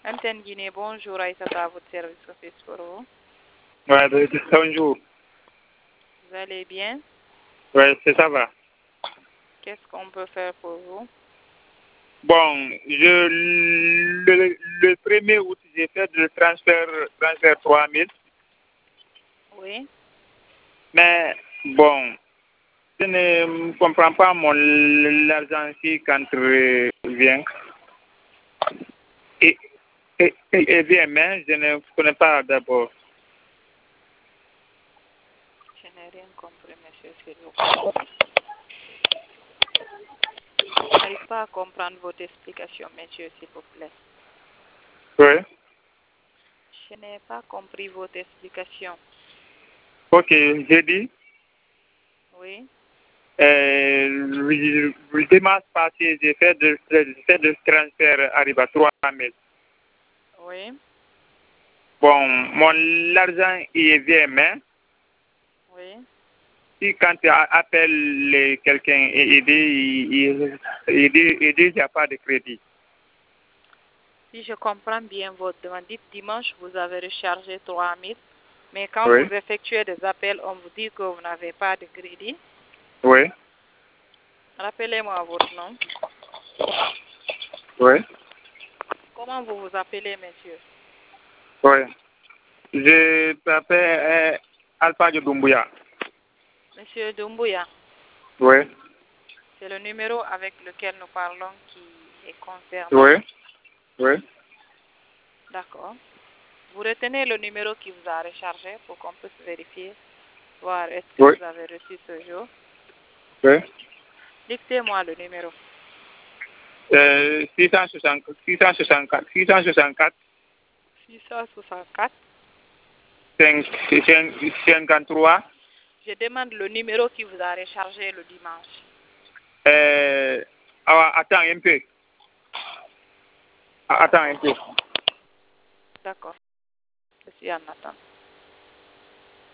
Antenne Guinée, bonjour, Aïssata, à votre service office pour vous. Ouais, bonjour. Vous allez bien? Ouais, ça va. Qu'est-ce qu'on peut faire pour vous? Bon, le 1er août, j'ai fait le transfert 3000. Oui. Mais bon, je ne comprends pas l'argent qui quand vient. Et vient, mais je ne connais pas d'abord. Je n'ai rien compris, monsieur, s'il vous plaît. Je n'arrive pas à comprendre votre explication, monsieur, s'il vous plaît. Oui. Je n'ai pas compris votre explication. Ok, j'ai dit, Oui. le dimanche passé, j'ai fait de transfert arrive à 3000. Oui. Bon, l'argent il vient, mais Oui. si quand tu appelles quelqu'un et il dit il n'y a pas de crédit. Si je comprends bien votre demande, dites dimanche, vous avez rechargé 3000, mais quand Oui. vous effectuez des appels, on vous dit que vous n'avez pas de crédit. Oui. Rappelez-moi votre nom. Oui. Comment vous vous appelez, monsieur? Oui. Je m'appelle Alpha Doumbouya. Monsieur Doumbouya, Oui. c'est le numéro avec lequel nous parlons qui est concerné. Oui. Oui. D'accord. Vous retenez le numéro qui vous a rechargé pour qu'on puisse vérifier, voir est-ce que Oui. vous avez reçu ce jour. Oui. Dictez-moi le numéro. 664 664 664. 53. Je demande le numéro qui vous a rechargé le dimanche. Attends un peu. Attends un peu. D'accord. Je suis en attente.